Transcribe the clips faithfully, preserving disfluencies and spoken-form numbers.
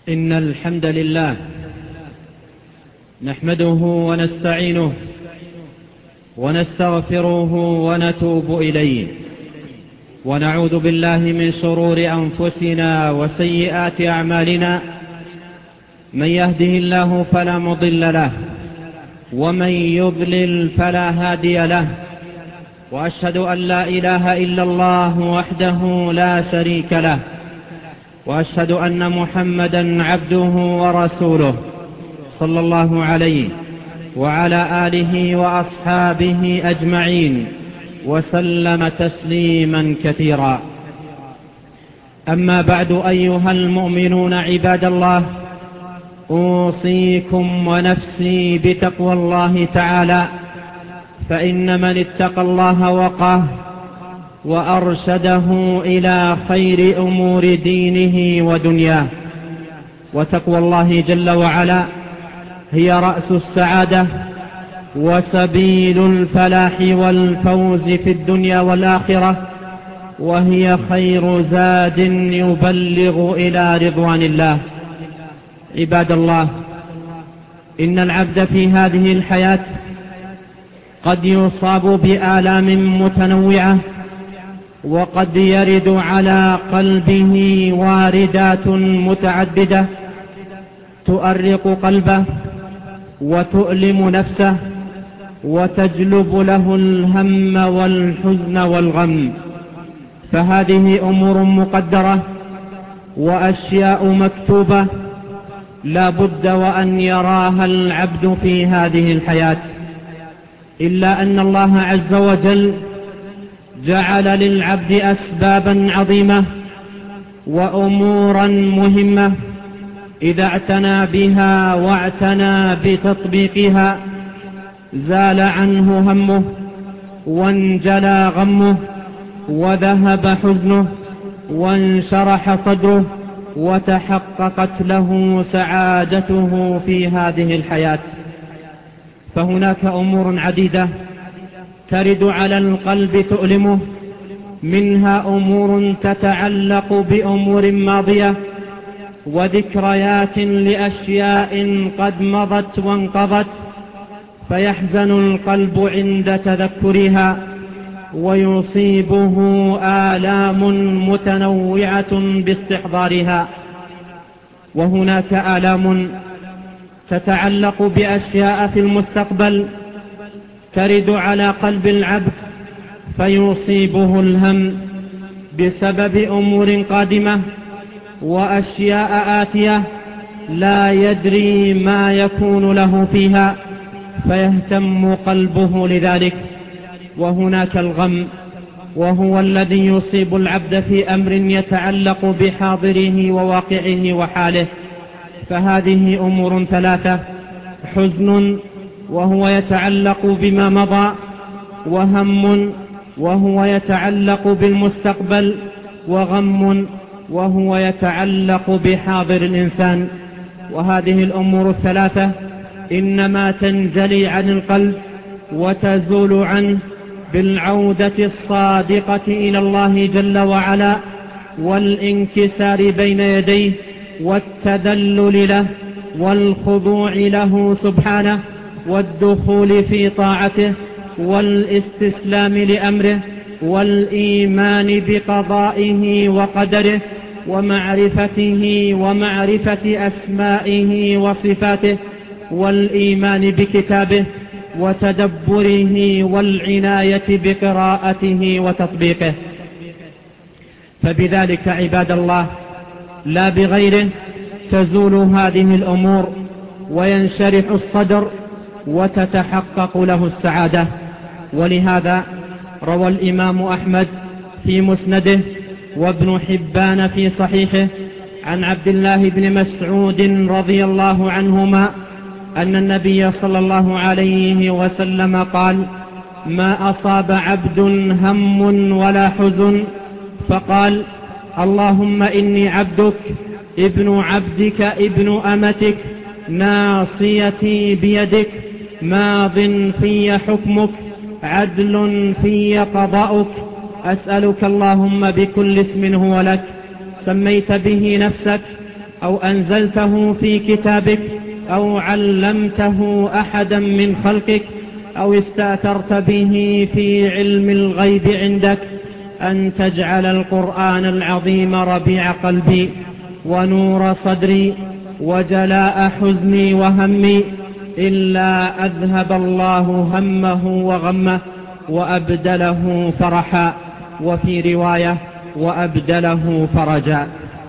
إن الحمد لله نحمده ونستعينه ونستغفره ونتوب إليه، ونعوذ بالله من شرور أنفسنا وسيئات أعمالنا. من يهده الله فلا مضل له، ومن يضلل فلا هادي له، وأشهد أن لا إله إلا الله وحده لا شريك له، وأشهد أن محمدا عبده ورسوله صلى الله عليه وعلى آله وأصحابه أجمعين وسلم تسليما كثيرا. أما بعد، أيها المؤمنون عباد الله، أوصيكم ونفسي بتقوى الله تعالى، فإن من اتقى الله وقاه وأرشده إلى خير أمور دينه ودنياه. وتقوى الله جل وعلا هي رأس السعادة وسبيل الفلاح والفوز في الدنيا والآخرة، وهي خير زاد يبلغ إلى رضوان الله. عباد الله، إن العبد في هذه الحياة قد يصاب بآلام متنوعة، وقد يرد على قلبه واردات متعددة تؤرق قلبه وتؤلم نفسه وتجلب له الهم والحزن والغم. فهذه أمور مقدرة وأشياء مكتوبة لا بد وأن يراها العبد في هذه الحياة، إلا أن الله عز وجل جعل للعبد أسبابا عظيمة وأمورا مهمة إذا اعتنى بها واعتنى بتطبيقها زال عنه همه وانجلى غمه وذهب حزنه وانشرح صدره وتحققت له سعادته في هذه الحياة. فهناك أمور عديدة ترد على القلب تؤلمه، منها أمور تتعلق بأمور ماضية وذكريات لأشياء قد مضت وانقضت، فيحزن القلب عند تذكرها ويصيبه آلام متنوعة باستحضارها. وهناك آلام تتعلق بأشياء في المستقبل ترد على قلب العبد فيصيبه الهم بسبب أمور قادمة وأشياء آتية لا يدري ما يكون له فيها، فيهتم قلبه لذلك. وهناك الغم، وهو الذي يصيب العبد في أمر يتعلق بحاضره وواقعه وحاله. فهذه أمور ثلاثة: حزن وهو يتعلق بما مضى، وهم وهو يتعلق بالمستقبل، وغم وهو يتعلق بحاضر الإنسان. وهذه الأمور الثلاثة إنما تنجلي عن القلب وتزول عنه بالعودة الصادقة إلى الله جل وعلا والانكسار بين يديه والتذلل له والخضوع له سبحانه والدخول في طاعته والاستسلام لأمره والإيمان بقضائه وقدره ومعرفته ومعرفة أسمائه وصفاته والإيمان بكتابه وتدبره والعناية بقراءته وتطبيقه. فبذلك عباد الله لا بغيره تزول هذه الأمور وينشرح الصدر وتتحقق له السعادة. ولهذا روى الإمام أحمد في مسنده وابن حبان في صحيحه عن عبد الله بن مسعود رضي الله عنهما أن النبي صلى الله عليه وسلم قال: ما أصاب عبد هم ولا حزن فقال: اللهم إني عبدك ابن عبدك ابن أمتك ناصيتي بيدك ماض في حكمك عدل في قضاؤك أسألك اللهم بكل اسم هو لك سميت به نفسك أو أنزلته في كتابك أو علمته أحدا من خلقك أو استأثرت به في علم الغيب عندك أن تجعل القرآن العظيم ربيع قلبي ونور صدري وجلاء حزني وهمي إلا أذهب الله همه وغمه وأبدله فرحا، وفي رواية وأبدله فرجا.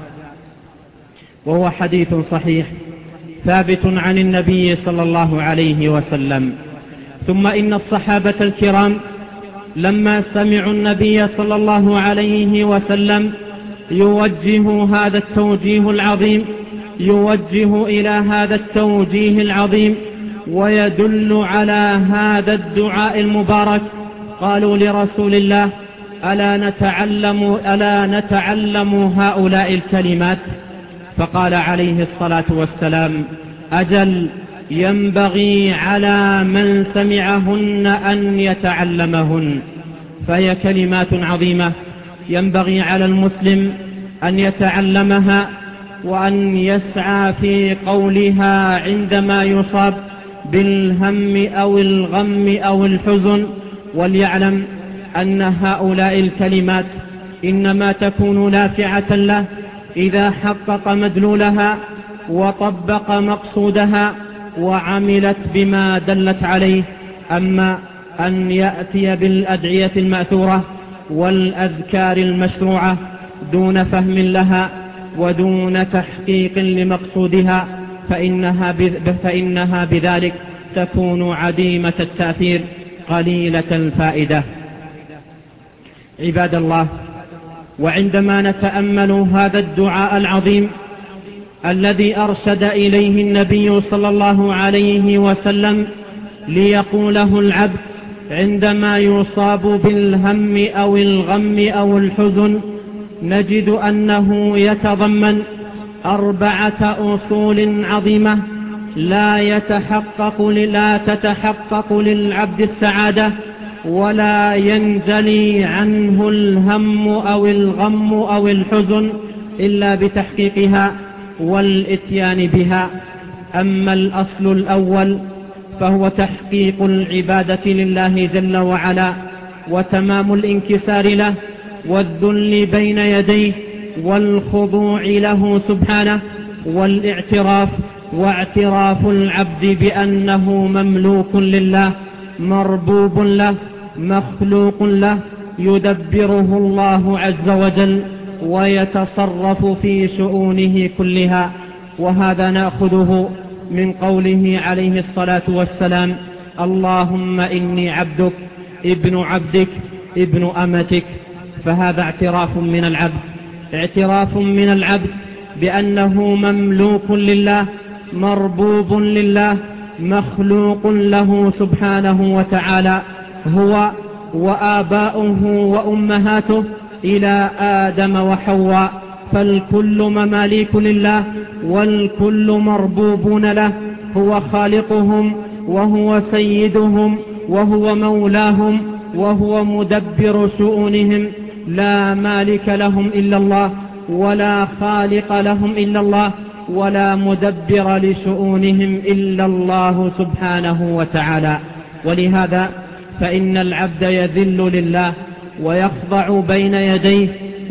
وهو حديث صحيح ثابت عن النبي صلى الله عليه وسلم. ثم إن الصحابة الكرام لما سمعوا النبي صلى الله عليه وسلم يوجه هذا التوجيه العظيم يوجه إلى هذا التوجيه العظيم ويدل على هذا الدعاء المبارك، قالوا لرسول الله: ألا نتعلم, ألا نتعلم هؤلاء الكلمات؟ فقال عليه الصلاة والسلام: أجل، ينبغي على من سمعهن أن يتعلمهن. فهي كلمات عظيمة ينبغي على المسلم أن يتعلمها وأن يسعى في قولها عندما يصاب بالهم أو الغم أو الحزن، وليعلم أن هؤلاء الكلمات إنما تكون نافعة له إذا حقق مدلولها وطبق مقصودها وعملت بما دلت عليه. أما أن يأتي بالأدعية المأثورة والأذكار المشروعة دون فهم لها ودون تحقيق لمقصودها فإنها, فإنها بذلك تكون عديمة التأثير قليلة الفائدة. عباد الله، وعندما نتأمل هذا الدعاء العظيم الذي أرشد إليه النبي صلى الله عليه وسلم ليقوله العبد عندما يصاب بالهم أو الغم أو الحزن، نجد أنه يتضمن أربعة أصول عظيمة لا يتحقق لا تتحقق للعبد السعادة ولا ينجلي عنه الهم أو الغم أو الحزن إلا بتحقيقها والإتيان بها. أما الأصل الأول فهو تحقيق العبادة لله جل وعلا وتمام الانكسار له والذل بين يديه والخضوع له سبحانه والاعتراف واعتراف العبد بأنه مملوك لله مربوب له مخلوق له يدبره الله عز وجل ويتصرف في شؤونه كلها. وهذا نأخذه من قوله عليه الصلاة والسلام: اللهم إني عبدك ابن عبدك ابن أمتك. فهذا اعتراف من العبد اعتراف من العبد بأنه مملوك لله مربوب لله مخلوق له سبحانه وتعالى، هو وآباؤه وأمهاته إلى آدم وحواء، فالكل مماليك لله والكل مربوبون له، هو خالقهم وهو سيدهم وهو مولاهم وهو مدبر شؤونهم، لا مالك لهم إلا الله ولا خالق لهم إلا الله ولا مدبر لشؤونهم إلا الله سبحانه وتعالى. ولهذا فإن العبد يذل لله ويخضع بين يديه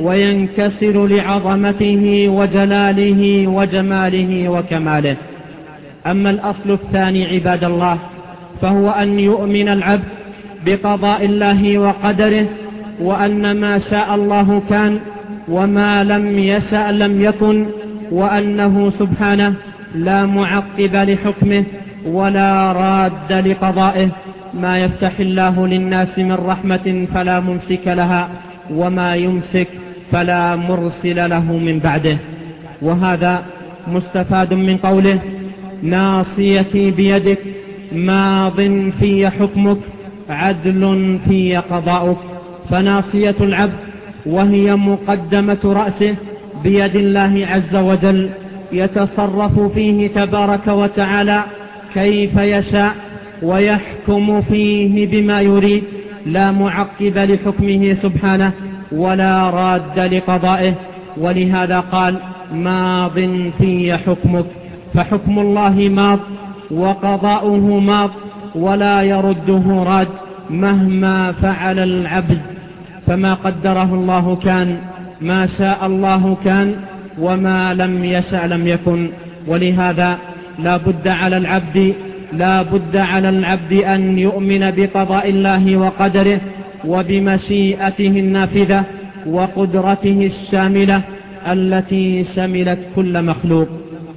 وينكسر لعظمته وجلاله وجماله وكماله. أما الأصل الثاني عباد الله فهو أن يؤمن العبد بقضاء الله وقدره، وأن ما شاء الله كان وما لم يشأ لم يكن، وأنه سبحانه لا معقب لحكمه ولا راد لقضائه. ما يفتح الله للناس من رحمة فلا ممسك لها وما يمسك فلا مرسل له من بعده. وهذا مستفاد من قوله: ناصيتي بيدك ماض في حكمك عدل في قضاؤك. فناصية العبد وهي مقدمة رأسه بيد الله عز وجل يتصرف فيه تبارك وتعالى كيف يشاء ويحكم فيه بما يريد، لا معقب لحكمه سبحانه ولا راد لقضائه. ولهذا قال: ماض في حكمك، فحكم الله ماض وقضاؤه ماض ولا يرده راد مهما فعل العبد، فما قدره الله كان، ما شاء الله كان، وما لم يشأ لم يكن. ولهذا لا بد على العبد لا بد على العبد أن يؤمن بقضاء الله وقدره وبمشيئته النافذة وقدرته الشاملة التي شملت كل مخلوق.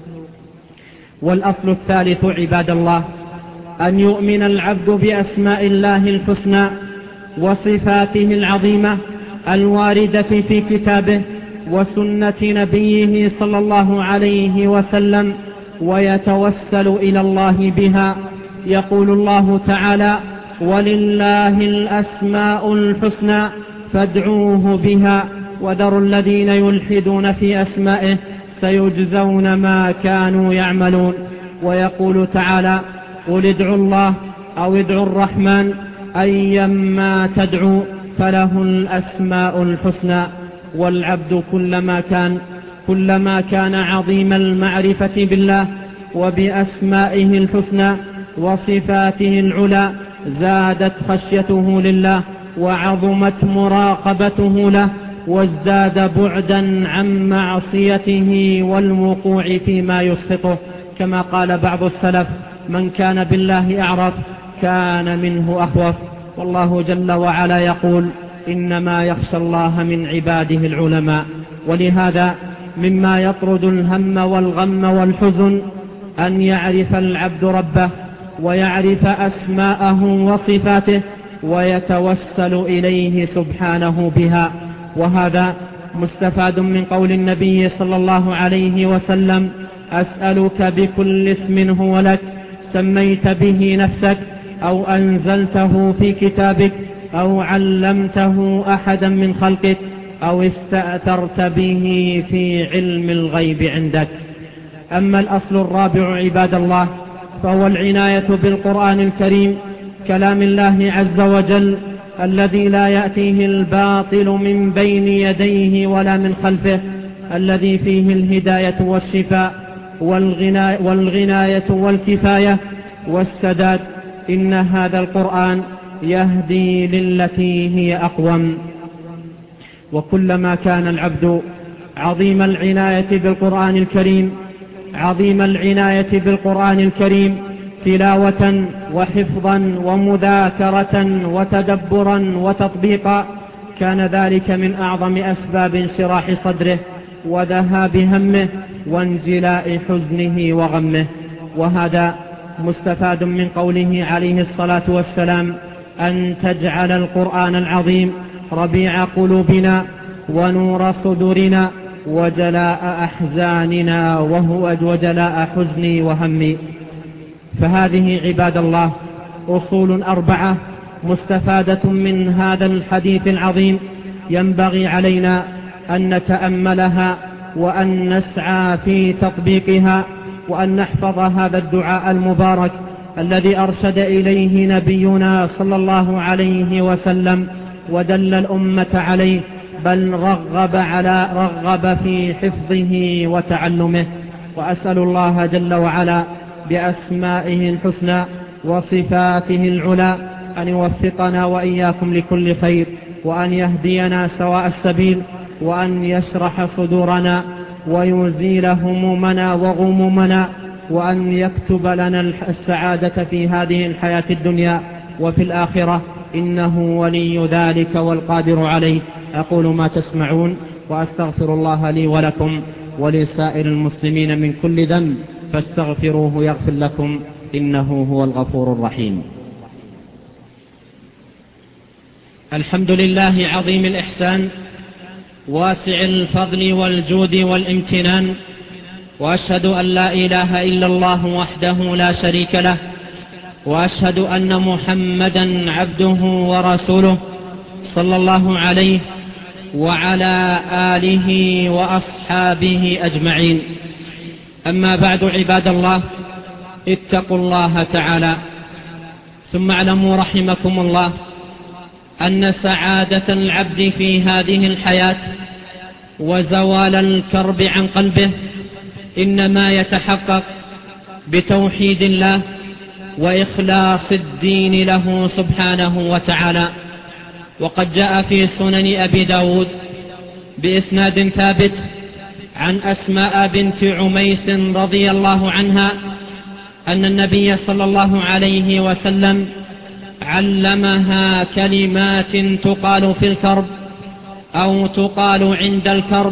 والأصل الثالث عباد الله أن يؤمن العبد بأسماء الله الحسنى وصفاته العظيمة الواردة في كتابه وسنة نبيه صلى الله عليه وسلم، ويتوسل إلى الله بها. يقول الله تعالى: ولله الأسماء الحسنى فادعوه بها وذروا الذين يلحدون في أسمائه سيجزون ما كانوا يعملون. ويقول تعالى: قل ادعوا الله أو ادعوا الرحمن أيما تدعوا فله الأسماء الحسنى. والعبد كلما كان كلما كان عظيم المعرفة بالله وبأسمائه الحسنى وصفاته العلى زادت خشيته لله وعظمت مراقبته له وازداد بعدا عن معصيته والوقوع فيما يسخطه، كما قال بعض السلف: من كان بالله أعرف كان منه أخوف. والله جل وعلا يقول: إنما يخشى الله من عباده العلماء. ولهذا مما يطرد الهم والغم والحزن أن يعرف العبد ربه ويعرف أسماءه وصفاته ويتوسل إليه سبحانه بها. وهذا مستفاد من قول النبي صلى الله عليه وسلم: أسألك بكل اسم هو لك سميت به نفسك أو أنزلته في كتابك أو علمته أحدا من خلقك أو استأثرت به في علم الغيب عندك. أما الأصل الرابع عباد الله فهو العناية بالقرآن الكريم كلام الله عز وجل الذي لا يأتيه الباطل من بين يديه ولا من خلفه، الذي فيه الهداية والشفاء والغناية والكفاية والسداد. إن هذا القرآن يهدي للتي هي أقوم. وكلما كان العبد عظيم العناية بالقرآن الكريم عظيم العناية بالقرآن الكريم تلاوة وحفظا ومذاكرة وتدبرا وتطبيقا، كان ذلك من أعظم أسباب انشراح صدره وذهاب همه وانجلاء حزنه وغمه. وهذا مستفاد من قوله عليه الصلاة والسلام: أن تجعل القرآن العظيم ربيع قلوبنا ونور صدورنا وجلاء أحزاننا وهو وجلاء حزني وهمي. فهذه عباد الله أصول أربعة مستفادة من هذا الحديث العظيم ينبغي علينا أن نتأملها وأن نسعى في تطبيقها وأن نحفظ هذا الدعاء المبارك الذي أرشد إليه نبينا صلى الله عليه وسلم ودل الأمة عليه، بل رغب على رغب في حفظه وتعلمه. وأسأل الله جل وعلا بأسمائه الحسنى وصفاته العلى أن يوفقنا وإياكم لكل خير، وأن يهدينا سواء السبيل، وأن يشرح صدورنا ويزيل همومنا وغمومنا، وأن يكتب لنا السعادة في هذه الحياة الدنيا وفي الآخرة، إنه ولي ذلك والقادر عليه. أقول ما تسمعون وأستغفر الله لي ولكم ولسائر المسلمين من كل ذنب فاستغفروه يغفر لكم إنه هو الغفور الرحيم. الحمد لله عظيم الإحسان واسع الفضل والجود والامتنان، وأشهد أن لا إله إلا الله وحده لا شريك له، وأشهد أن محمدا عبده ورسوله صلى الله عليه وعلى آله وأصحابه أجمعين. أما بعد عباد الله، اتقوا الله تعالى، ثم اعلموا رحمكم الله أن سعادة العبد في هذه الحياة وزوال الكرب عن قلبه إنما يتحقق بتوحيد الله وإخلاص الدين له سبحانه وتعالى. وقد جاء في سنن أبي داود بإسناد ثابت عن أسماء بنت عميس رضي الله عنها أن النبي صلى الله عليه وسلم علمها كلمات تقال في الكرب أو تقال عند الكرب: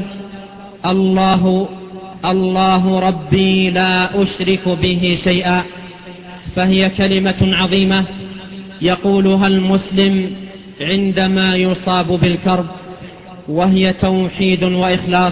الله الله ربي لا أشرك به شيئا. فهي كلمة عظيمة يقولها المسلم عندما يصاب بالكرب، وهي توحيد وإخلاص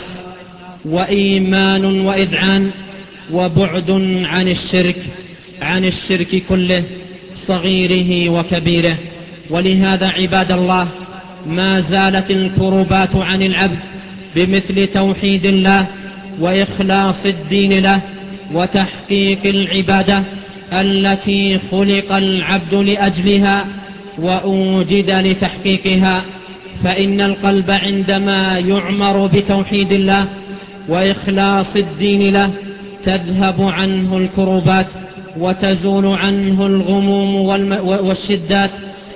وإيمان وإذعان وبعد عن الشرك عن الشرك كله صغيره وكبيره. ولهذا عباد الله ما زالت الكربات عن العبد بمثل توحيد الله وإخلاص الدين له وتحقيق العبادة التي خلق العبد لأجلها وأوجد لتحقيقها. فإن القلب عندما يعمر بتوحيد الله وإخلاص الدين له تذهب عنه الكربات وتزول عنه الغموم والشدات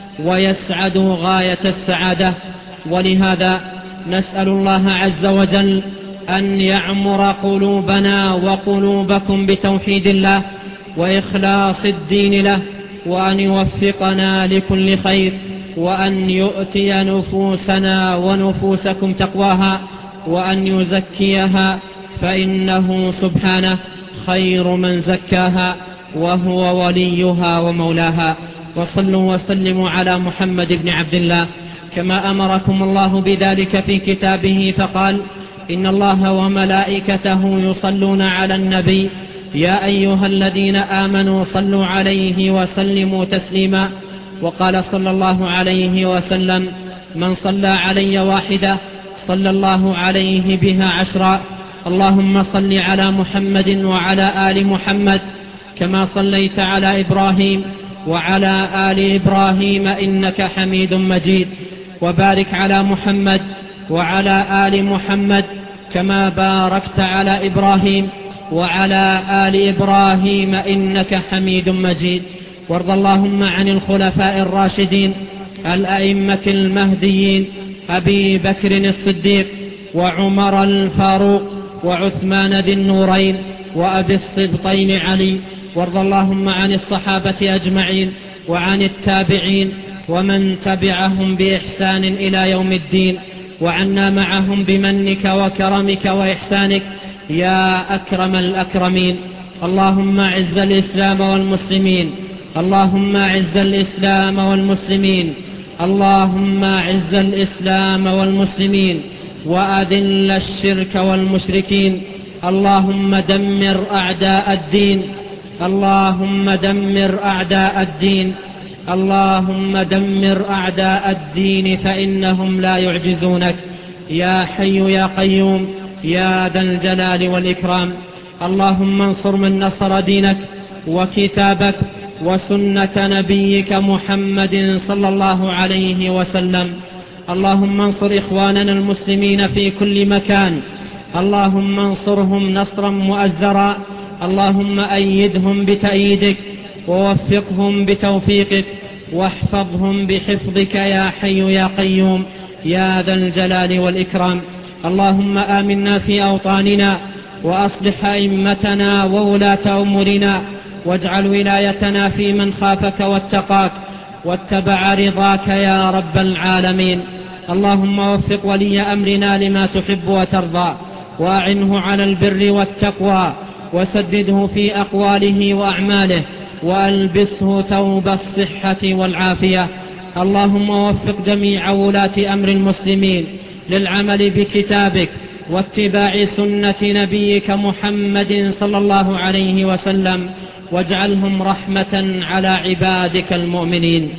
ويسعد غاية السعادة. ولهذا نسأل الله عز وجل أن يعمر قلوبنا وقلوبكم بتوحيد الله وإخلاص الدين له، وأن يوفقنا لكل خير، وأن يؤتي نفوسنا ونفوسكم تقواها، وأن يزكيها، فإنه سبحانه خير من زكاها وهو وليها ومولاها. وصلوا وسلموا على محمد بن عبد الله كما أمركم الله بذلك في كتابه، فقال: إن الله وملائكته يصلون على النبي يا أيها الذين آمنوا صلوا عليه وسلموا تسليما. وقال صلى الله عليه وسلم: من صلى علي واحدة صلى الله عليه بها عشرا. اللهم صل على محمد وعلى آل محمد كما صليت على إبراهيم وعلى آل إبراهيم إنك حميد مجيد، وبارك على محمد وعلى آل محمد كما باركت على إبراهيم وعلى آل إبراهيم إنك حميد مجيد. وارض اللهم عن الخلفاء الراشدين الأئمة المهديين أبي بكر الصديق وعمر الفاروق وعثمان ذي النورين وأبي الصبطين علي. وارض اللهم عن الصحابة أجمعين وعن التابعين ومن تبعهم بإحسان إلى يوم الدين، وعنا معهم بمنك وكرمك وإحسانك يا أكرم الأكرمين. اللهم أعز الإسلام والمسلمين اللهم أعز الإسلام والمسلمين اللهم أعز الإسلام والمسلمين وأذل الشرك والمشركين. اللهم دمر أعداء الدين اللهم دمر أعداء الدين اللهم دمر أعداء الدين فإنهم لا يعجزونك يا حي يا قيوم يا ذا الجلال والإكرام. اللهم انصر من نصر دينك وكتابك وسنة نبيك محمد صلى الله عليه وسلم. اللهم انصر إخواننا المسلمين في كل مكان، اللهم انصرهم نصرا مؤزرا، اللهم أيدهم بتأييدك ووفقهم بتوفيقك واحفظهم بحفظك يا حي يا قيوم يا ذا الجلال والإكرام. اللهم آمنا في أوطاننا وأصلح أئمتنا وولاة أمورنا، واجعل ولايتنا في من خافك واتقاك واتبع رضاك يا رب العالمين. اللهم وفق ولي أمرنا لما تحب وترضى، وأعنه على البر والتقوى، وسدده في أقواله وأعماله، وألبسه ثوب الصحة والعافية. اللهم وفق جميع ولاة أمر المسلمين للعمل بكتابك واتباع سنة نبيك محمد صلى الله عليه وسلم، واجعلهم رحمة على عبادك المؤمنين.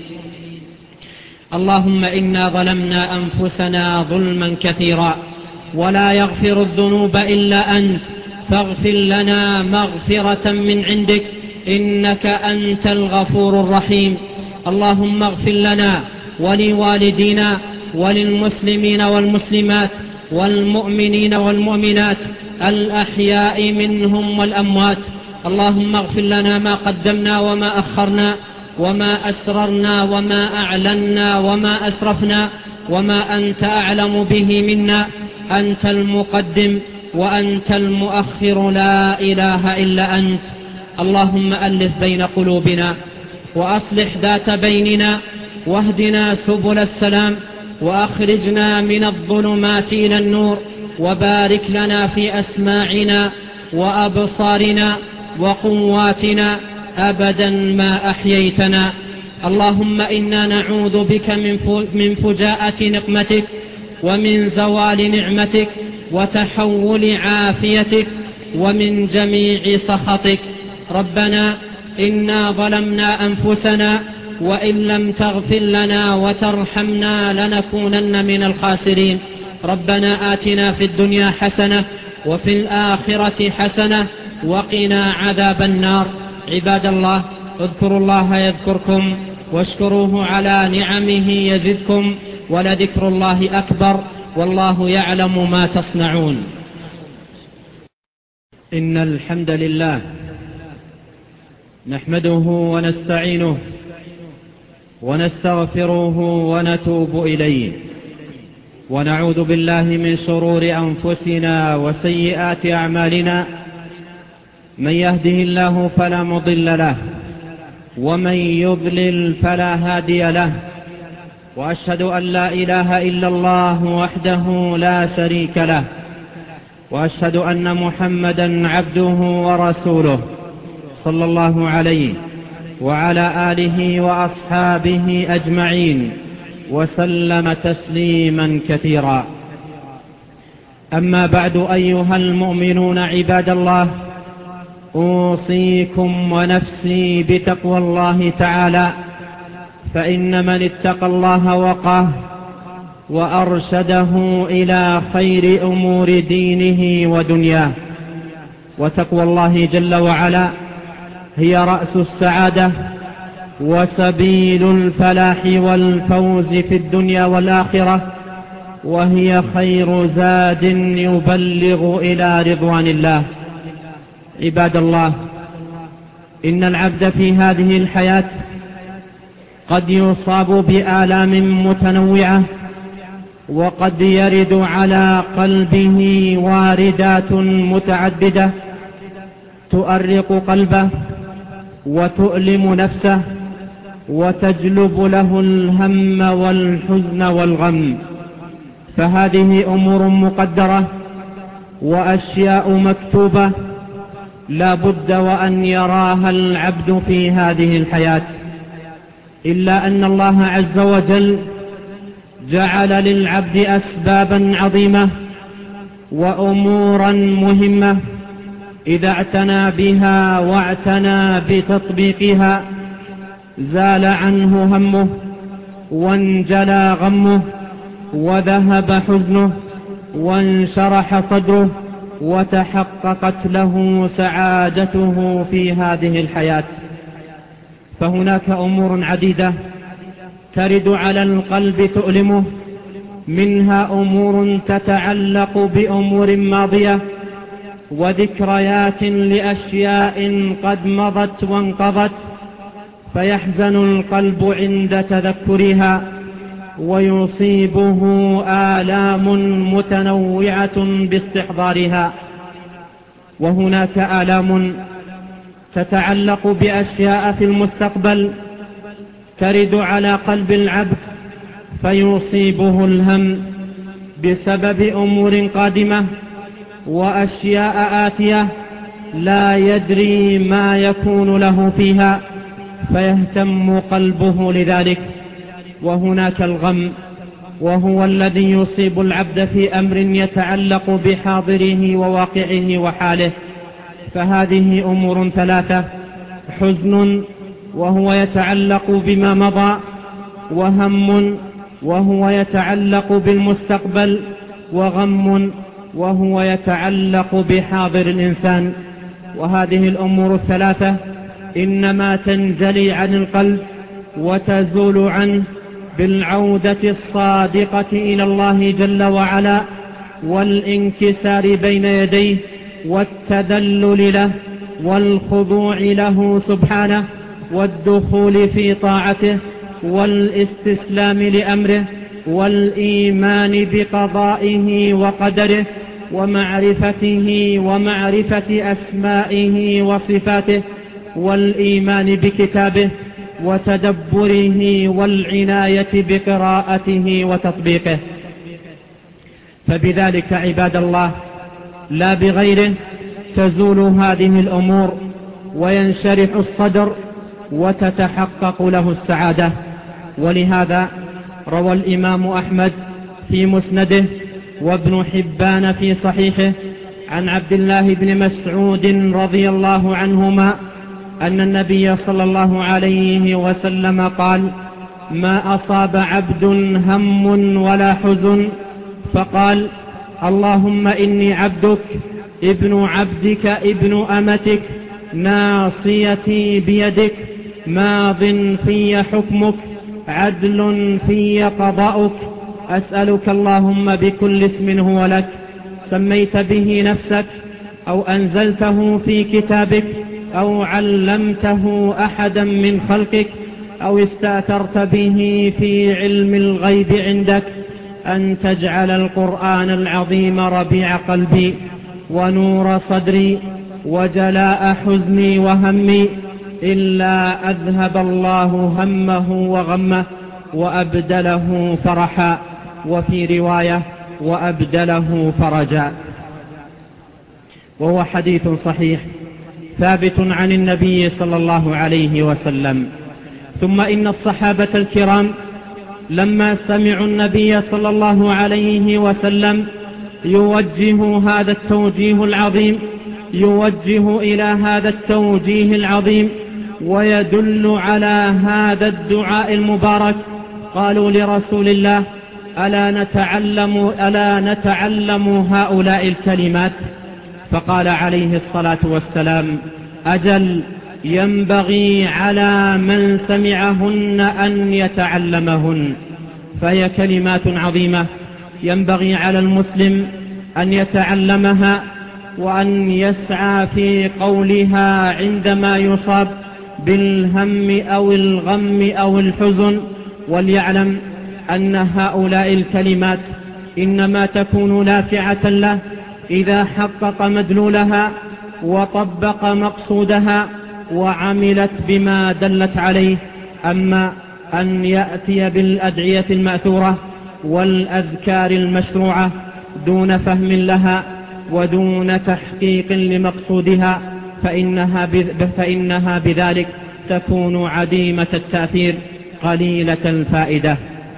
اللهم إنا ظلمنا أنفسنا ظلما كثيرا ولا يغفر الذنوب إلا أنت، فاغفر لنا مغفرة من عندك إنك أنت الغفور الرحيم. اللهم اغفر لنا ولوالدينا وللمسلمين والمسلمات والمؤمنين والمؤمنات الأحياء منهم والأموات. اللهم اغفر لنا ما قدمنا وما أخرنا وما أسررنا وما أعلنا وما أسرفنا وما أنت أعلم به منا. أنت المقدم وأنت المؤخر، لا إله إلا أنت. اللهم ألف بين قلوبنا وأصلح ذات بيننا واهدنا سبل السلام وأخرجنا من الظلمات إلى النور، وبارك لنا في أسماعنا وأبصارنا وقواتنا أبدا ما أحييتنا. اللهم إنا نعوذ بك من فجاءة نقمتك ومن زوال نعمتك وتحول عافيتك ومن جميع سخطك. ربنا إنا ظلمنا أنفسنا وإن لم تغفر لنا وترحمنا لنكونن من الخاسرين. ربنا آتنا في الدنيا حسنة وفي الآخرة حسنة وقنا عذاب النار. عباد الله، اذكروا الله يذكركم واشكروه على نعمه يزدكم، ولذكر الله أكبر والله يعلم ما تصنعون. إن الحمد لله نحمده ونستعينه ونستغفره ونتوب إليه، ونعوذ بالله من شرور أنفسنا وسيئات أعمالنا. من يهده الله فلا مضل له ومن يضلل فلا هادي له، وأشهد أن لا إله إلا الله وحده لا شريك له، وأشهد أن محمدا عبده ورسوله صلى الله عليه وعلى آله وأصحابه أجمعين وسلم تسليما كثيرا. أما بعد، أيها المؤمنون عباد الله، أوصيكم ونفسي بتقوى الله تعالى، فإن من اتقى الله وقاه وأرشده إلى خير أمور دينه ودنياه. وتقوى الله جل وعلا هي رأس السعادة وسبيل الفلاح والفوز في الدنيا والآخرة، وهي خير زاد يبلغ إلى رضوان الله. عباد الله، إن العبد في هذه الحياة قد يصاب بآلام متنوعة، وقد يرد على قلبه واردات متعددة تؤرق قلبه وتؤلم نفسه وتجلب له الهم والحزن والغم. فهذه أمور مقدرة وأشياء مكتوبة لا بد وأن يراها العبد في هذه الحياة، إلا أن الله عز وجل جعل للعبد أسبابا عظيمة وأمورا مهمة إذا اعتنى بها واعتنى بتطبيقها زال عنه همه وانجلى غمه وذهب حزنه وانشرح صدره وتحققت له سعادته في هذه الحياة. فهناك أمور عديدة ترد على القلب تؤلمه، منها أمور تتعلق بأمور ماضية وذكريات لأشياء قد مضت وانقضت، فيحزن القلب عند تذكرها ويصيبه آلام متنوعة باستحضارها. وهناك آلام تتعلق بأشياء في المستقبل ترد على قلب العبد فيصيبه الهم بسبب أمور قادمة وأشياء آتية لا يدري ما يكون له فيها فيهتم قلبه لذلك. وهناك الغم، وهو الذي يصيب العبد في أمر يتعلق بحاضره وواقعه وحاله. فهذه أمور ثلاثة: حزن وهو يتعلق بما مضى، وهم وهو يتعلق بالمستقبل، وغم وهو يتعلق بحاضر الإنسان. وهذه الأمور الثلاثة إنما تنجلي عن القلب وتزول عنه بالعودة الصادقة إلى الله جل وعلا والانكسار بين يديه والتذلل له والخضوع له سبحانه والدخول في طاعته والاستسلام لأمره والإيمان بقضائه وقدره ومعرفته ومعرفة أسمائه وصفاته والإيمان بكتابه وتدبره والعناية بقراءته وتطبيقه. فبذلك عباد الله لا بغيره تزول هذه الأمور وينشرح الصدر وتتحقق له السعادة. ولهذا روى الإمام أحمد في مسنده وابن حبان في صحيحه عن عبد الله بن مسعود رضي الله عنهما أن النبي صلى الله عليه وسلم قال: ما أصاب عبد هم ولا حزن فقال: اللهم إني عبدك ابن عبدك ابن أمتك ناصيتي بيدك ماض في حكمك عدل في قضاؤك أسألك اللهم بكل اسم هو لك سميت به نفسك أو أنزلته في كتابك أو علمته أحدا من خلقك أو استأثرت به في علم الغيب عندك أن تجعل القرآن العظيم ربيع قلبي ونور صدري وجلاء حزني وهمي إلا أذهب الله همه وغمه وأبدله فرحا، وفي رواية وأبدله فرجا. وهو حديث صحيح ثابت عن النبي صلى الله عليه وسلم. ثم إن الصحابة الكرام لما سمعوا النبي صلى الله عليه وسلم يوجه هذا التوجيه العظيم يوجه إلى هذا التوجيه العظيم ويدل على هذا الدعاء المبارك قالوا لرسول الله: ألا نتعلم, ألا نتعلم هؤلاء الكلمات؟ فقال عليه الصلاة والسلام: أجل، ينبغي على من سمعهن أن يتعلمهن. فهي كلمات عظيمة ينبغي على المسلم أن يتعلمها وأن يسعى في قولها عندما يصاب بالهم أو الغم أو الحزن، وليعلم أن هؤلاء الكلمات إنما تكون نافعة له إذا حقق مدلولها وطبق مقصودها وعملت بما دلت عليه. أما أن يأتي بالأدعية المأثورة والأذكار المشروعة دون فهم لها ودون تحقيق لمقصودها فإنها, فإنها بذلك تكون عديمة التأثير قليلة الفائدة.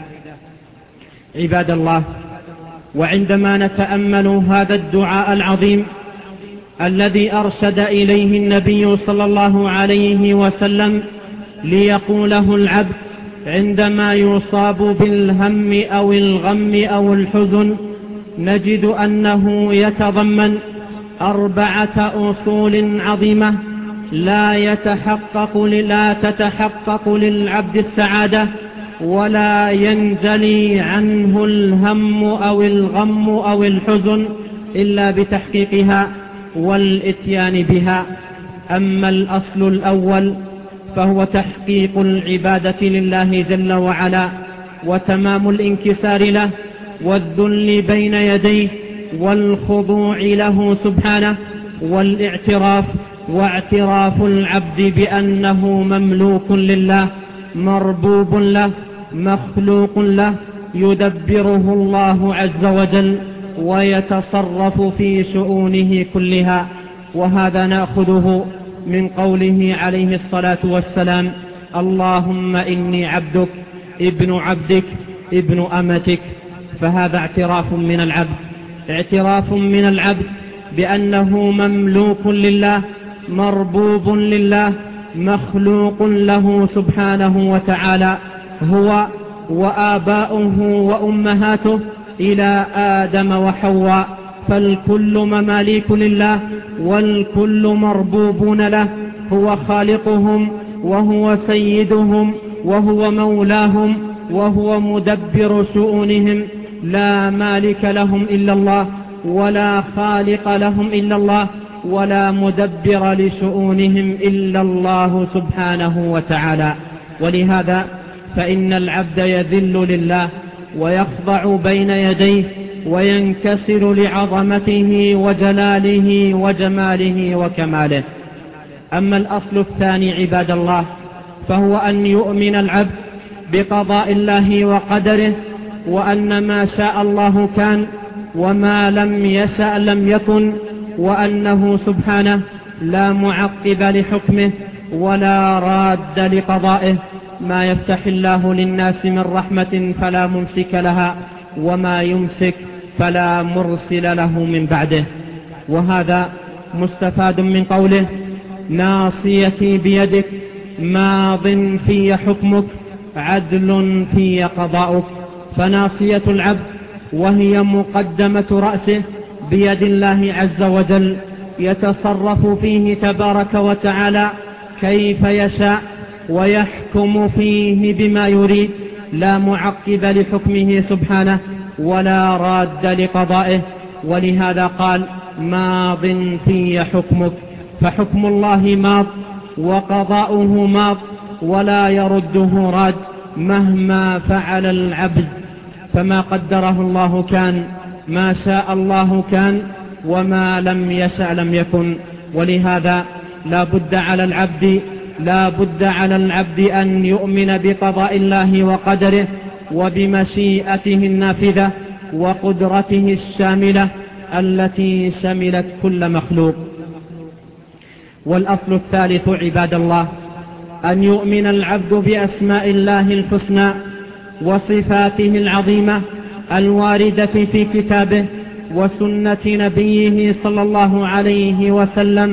عباد الله، وعندما نتأمل هذا الدعاء العظيم الذي أرشد إليه النبي صلى الله عليه وسلم ليقوله العبد عندما يصاب بالهم أو الغم أو الحزن، نجد أنه يتضمن أربعة أصول عظيمة لا يتحقق لا تتحقق للعبد السعادة ولا ينجلي عنه الهم أو الغم أو الحزن إلا بتحقيقها والإتيان بها. أما الأصل الأول فهو تحقيق العبادة لله جل وعلا وتمام الانكسار له والذل بين يديه والخضوع له سبحانه والاعتراف واعتراف العبد بأنه مملوك لله مربوب له مخلوق له يدبره الله عز وجل ويتصرف في شؤونه كلها. وهذا نأخذه من قوله عليه الصلاة والسلام: اللهم إني عبدك ابن عبدك ابن أمتك. فهذا اعتراف من العبد اعتراف من العبد بأنه مملوك لله مربوب لله مخلوق له سبحانه وتعالى، هو وآباؤه وأمهاته إلى آدم وحواء، فالكل مماليك لله والكل مربوبون له، هو خالقهم وهو سيدهم وهو مولاهم وهو مدبر شؤونهم لا مالك لهم إلا الله، ولا خالق لهم إلا الله، ولا مدبر لشؤونهم إلا الله سبحانه وتعالى. ولهذا فإن العبد يذل لله ويخضع بين يديه وينكسر لعظمته وجلاله وجماله وكماله. أما الأصل الثاني عباد الله فهو أن يؤمن العبد بقضاء الله وقدره، وأن ما شاء الله كان وما لم يشأ لم يكن، وأنه سبحانه لا معقب لحكمه ولا راد لقضائه. ما يفتح الله للناس من رحمة فلا ممسك لها، وما يمسك فلا مرسل له من بعده. وهذا مستفاد من قوله ناصيتي بيدك ماض في حكمك عدل في قضاؤك. فناصية العبد وهي مقدمة رأسه بيد الله عز وجل، يتصرف فيه تبارك وتعالى كيف يشاء ويحكم فيه بما يريد، لا معقب لحكمه سبحانه ولا راد لقضائه. ولهذا قال ماض في حكمك، فحكم الله ماض وقضاؤه ماض ولا يرده راد مهما فعل العبد. فما قدره الله كان، ما شاء الله كان، وما لم يشأ لم يكن. ولهذا لا بد على العبد لا بد على العبد أن يؤمن بقضاء الله وقدره وبمشيئته النافذة وقدرته الشاملة التي شملت كل مخلوق. والأصل الثالث عباد الله أن يؤمن العبد بأسماء الله الحسنى وصفاته العظيمة الواردة في كتابه وسنة نبيه صلى الله عليه وسلم،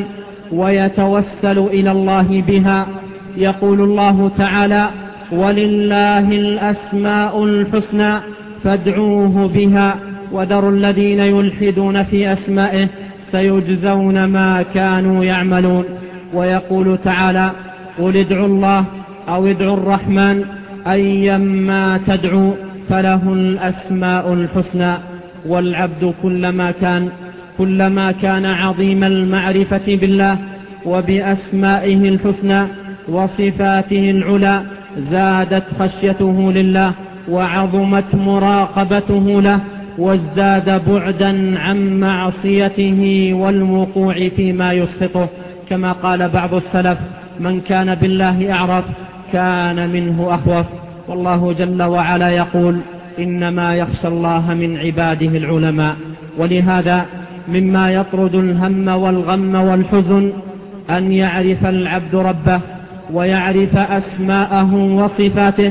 ويتوسل إلى الله بها. يقول الله تعالى ولله الأسماء الحسنى فادعوه بها وذروا الذين يلحدون في أسمائه سيجزون ما كانوا يعملون. ويقول تعالى قل ادعوا الله أو ادعوا الرحمن أيما تدعوا فله الأسماء الحسنى. والعبد كلما كان كلما كان عظيم المعرفة بالله وبأسمائه الحسنى وصفاته العلى زادت خشيته لله وعظمت مراقبته له، وازداد بعدا عن معصيته والوقوع فيما يسخطه. كما قال بعض السلف من كان بالله أعرف كان منه أخوف. والله جل وعلا يقول إنما يخشى الله من عباده العلماء. ولهذا مما يطرد الهم والغم والحزن أن يعرف العبد ربه ويعرف أسماءه وصفاته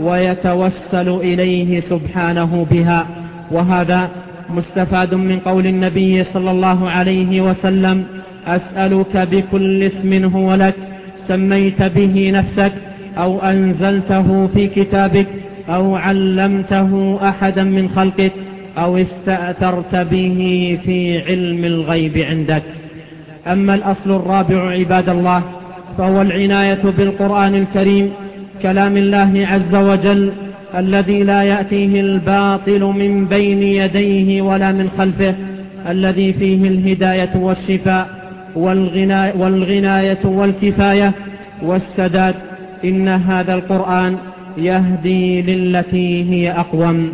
ويتوسل إليه سبحانه بها. وهذا مستفاد من قول النبي صلى الله عليه وسلم أسألك بكل اسم هو لك سميت به نفسك أو أنزلته في كتابك أو علمته أحدا من خلقك أو استأثرت به في علم الغيب عندك. أما الأصل الرابع عباد الله فهو العناية بالقرآن الكريم كلام الله عز وجل الذي لا يأتيه الباطل من بين يديه ولا من خلفه، الذي فيه الهداية والشفاء والغناية, والغناية والكفاية والسداد. إن هذا القرآن يهدي للتي هي أقوم.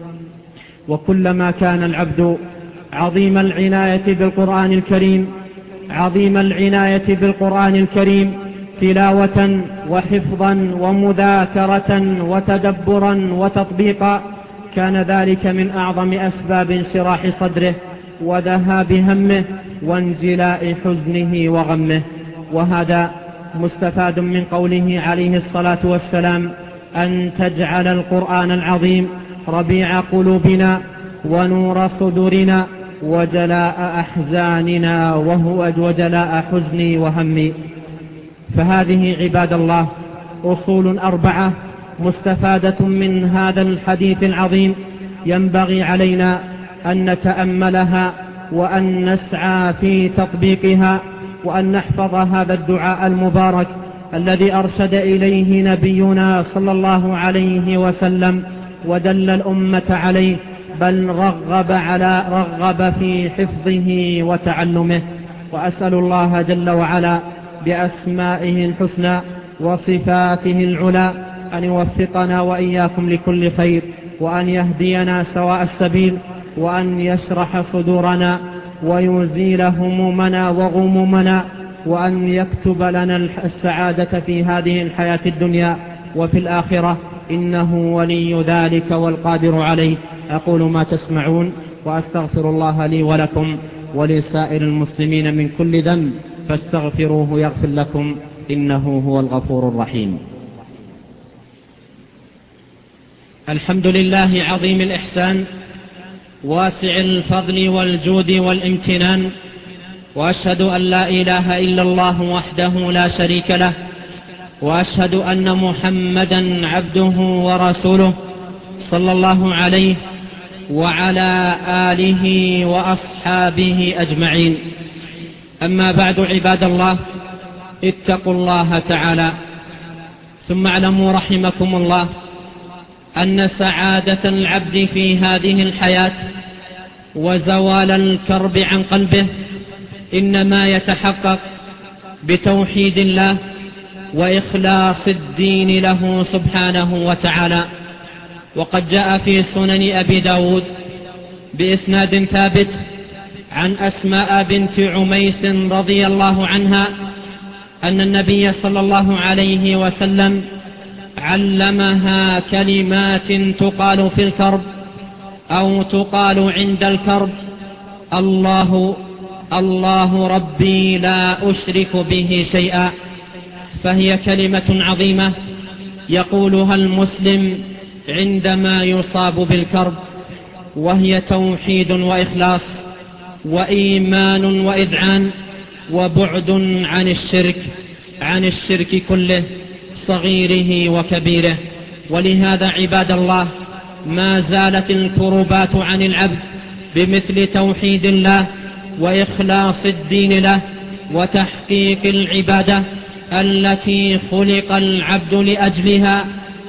وكلما كان العبد عظيم العناية بالقرآن الكريم عظيم العناية بالقرآن الكريم تلاوة وحفظا ومذاكرة وتدبرا وتطبيقا، كان ذلك من أعظم أسباب انشراح صدره وذهاب همه وانجلاء حزنه وغمه. وهذا مستفاد من قوله عليه الصلاة والسلام أن تجعل القرآن العظيم ربيع قلوبنا ونور صدورنا وجلاء أحزاننا وهو وجلاء حزني وهمي. فهذه عباد الله أصول أربعة مستفادة من هذا الحديث العظيم ينبغي علينا أن نتأملها وأن نسعى في تطبيقها، وأن نحفظ هذا الدعاء المبارك الذي أرشد إليه نبينا صلى الله عليه وسلم ودل الأمة عليه. بل رغب, على رغب في حفظه وتعلمه. وأسأل الله جل وعلا بأسمائه الحسنى وصفاته العلى أن يوفقنا وإياكم لكل خير، وأن يهدينا سواء السبيل، وأن يشرح صدورنا ويزيل همومنا وغمومنا، وأن يكتب لنا السعادة في هذه الحياة الدنيا وفي الآخرة، إنه ولي ذلك والقادر عليه. أقول ما تسمعون وأستغفر الله لي ولكم ولسائر المسلمين من كل ذنب فاستغفروه يغفر لكم، إنه هو الغفور الرحيم. الحمد لله عظيم الإحسان واسع الفضل والجود والامتنان، وأشهد أن لا إله إلا الله وحده لا شريك له، وأشهد أن محمدا عبده ورسوله صلى الله عليه وعلى آله وأصحابه أجمعين. أما بعد، عباد الله، اتقوا الله تعالى، ثم اعلموا رحمكم الله أن سعادة العبد في هذه الحياة وزوال الكرب عن قلبه إنما يتحقق بتوحيد الله وإخلاص الدين له سبحانه وتعالى. وقد جاء في سنن أبي داود بإسناد ثابت عن أسماء بنت عميس رضي الله عنها أن النبي صلى الله عليه وسلم علمها كلمات تقال في الكرب أو تقال عند الكرب: الله الله ربي لا أشرك به شيئا. فهي كلمة عظيمة يقولها المسلم عندما يصاب بالكرب، وهي توحيد وإخلاص وإيمان وإذعان وبعد عن الشرك عن الشرك كله صغيره وكبيره. ولهذا عباد الله ما زالت الكربات عن العبد بمثل توحيد الله وإخلاص الدين له وتحقيق العبادة التي خلق العبد لأجلها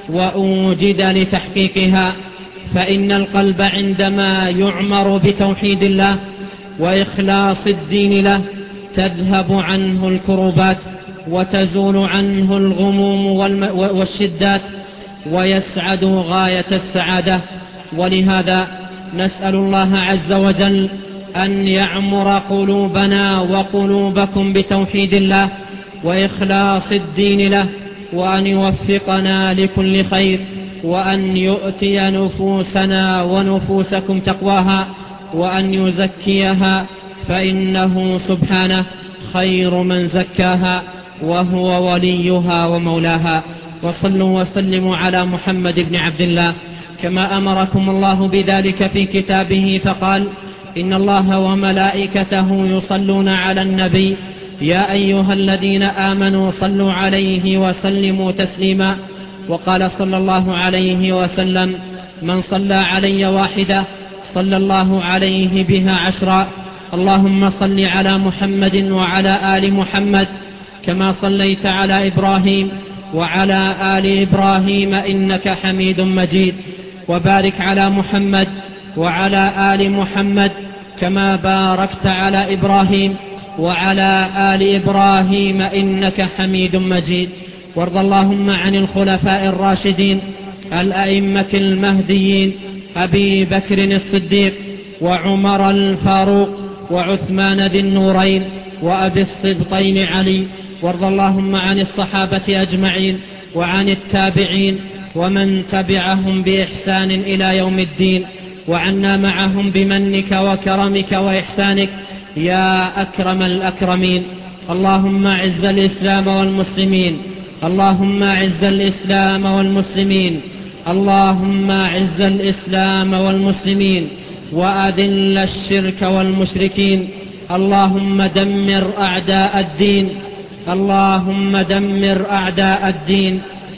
وأوجد لتحقيقها. فإن القلب عندما يعمر بتوحيد الله وإخلاص الدين له تذهب عنه الكربات وتزول عنه الغموم والشدات ويسعد غاية السعادة. ولهذا نسأل الله عز وجل أن يعمر قلوبنا وقلوبكم بتوحيد الله وإخلاص الدين له، وأن يوفقنا لكل خير، وأن يؤتي نفوسنا ونفوسكم تقواها، وأن يزكيها، فإنه سبحانه خير من زكاها وهو وليها ومولاها. وصلوا وسلموا على محمد بن عبد الله كما أمركم الله بذلك في كتابه، فقال: إن الله وملائكته يصلون على النبي يا أيها الذين آمنوا صلوا عليه وسلموا تسليما. وقال صلى الله عليه وسلم: من صلى علي واحدة صلى الله عليه بها عشرا. اللهم صل على محمد وعلى آل محمد كما صليت على إبراهيم وعلى آل إبراهيم إنك حميد مجيد، وبارك على محمد وعلى آل محمد كما باركت على إبراهيم وعلى آل إبراهيم إنك حميد مجيد. وارض اللهم عن الخلفاء الراشدين الأئمة المهديين أبي بكر الصديق وعمر الفاروق وعثمان ذي النورين وأبي الصبطين علي. وارض اللهم عن الصحابة أجمعين وعن التابعين ومن تبعهم بإحسان إلى يوم الدين، وعنا معهم بمنك وكرمك وإحسانك يا أكرم الأكرمين. اللهم أعز الإسلام والمسلمين اللهم أعز الإسلام والمسلمين اللهم أعز الإسلام والمسلمين وأذل الشرك والمشركين. اللهم دمر أعداء الدين اللهم دمر أعداء الدين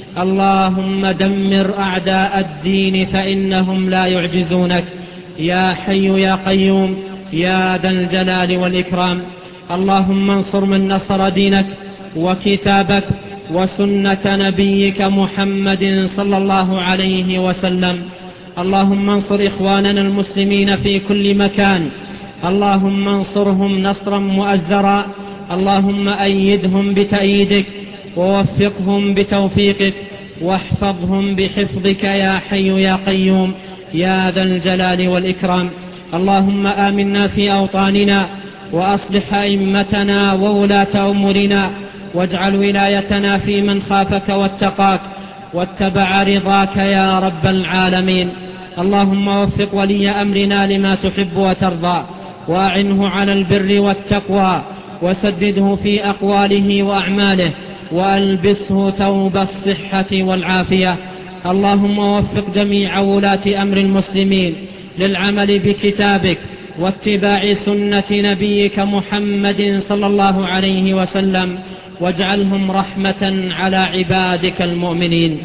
اللهم دمر أعداء الدين فإنهم لا يعجزونك يا حي يا قيوم يا ذا الجلال والإكرام. اللهم انصر من نصر دينك وكتابك وسنة نبيك محمد صلى الله عليه وسلم. اللهم انصر إخواننا المسلمين في كل مكان، اللهم انصرهم نصرا مؤزرا، اللهم أيدهم بتأييدك ووفقهم بتوفيقك واحفظهم بحفظك يا حي يا قيوم يا ذا الجلال والإكرام. اللهم آمنا في أوطاننا وأصلح أئمتنا وولاة أمورنا، واجعل ولايتنا في من خافك واتقاك واتبع رضاك يا رب العالمين. اللهم وفق ولي أمرنا لما تحب وترضى، وأعنه على البر والتقوى، وسدده في أقواله وأعماله، وألبسه ثوب الصحة والعافية. اللهم وفق جميع ولاة أمر المسلمين للعمل بكتابك واتباع سنة نبيك محمد صلى الله عليه وسلم، واجعلهم رحمة على عبادك المؤمنين.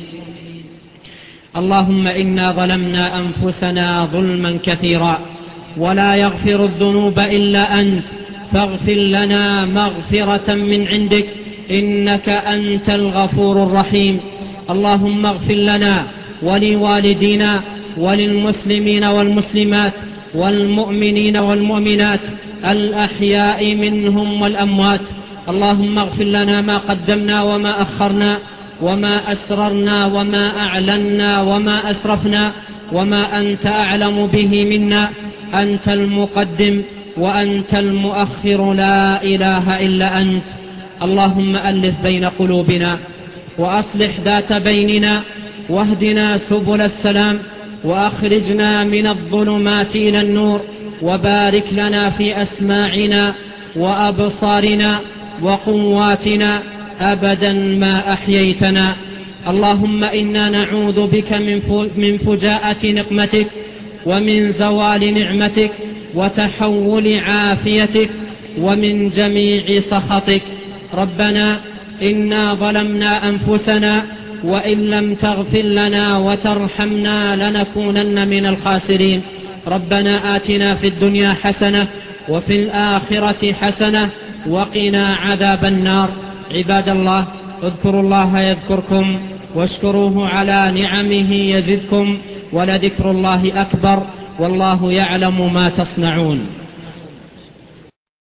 اللهم إنا ظلمنا أنفسنا ظلما كثيرا ولا يغفر الذنوب إلا أنت، فاغفر لنا مغفرة من عندك إنك أنت الغفور الرحيم. اللهم اغفر لنا ولوالدينا وللمسلمين والمسلمات والمؤمنين والمؤمنات الأحياء منهم والأموات. اللهم اغفر لنا ما قدمنا وما أخرنا وما أسررنا وما أعلنا وما أسرفنا وما أنت أعلم به منا، أنت المقدم وأنت المؤخر، لا إله إلا أنت. اللهم ألف بين قلوبنا وأصلح ذات بيننا، واهدنا سبل السلام، وأخرجنا من الظلمات إلى النور، وبارك لنا في أسماعنا وأبصارنا وقواتنا أبدا ما أحييتنا. اللهم إنا نعوذ بك من فجاءة نقمتك ومن زوال نعمتك وتحول عافيتك ومن جميع سخطك. ربنا إنا ظلمنا أنفسنا وإن لم تغفر لنا وترحمنا لنكونن من الخاسرين. ربنا آتنا في الدنيا حسنة وفي الآخرة حسنة وقنا عذاب النار. عباد الله، اذكروا الله يذكركم واشكروه على نعمه يزدكم، ولذكر الله أكبر، والله يعلم ما تصنعون.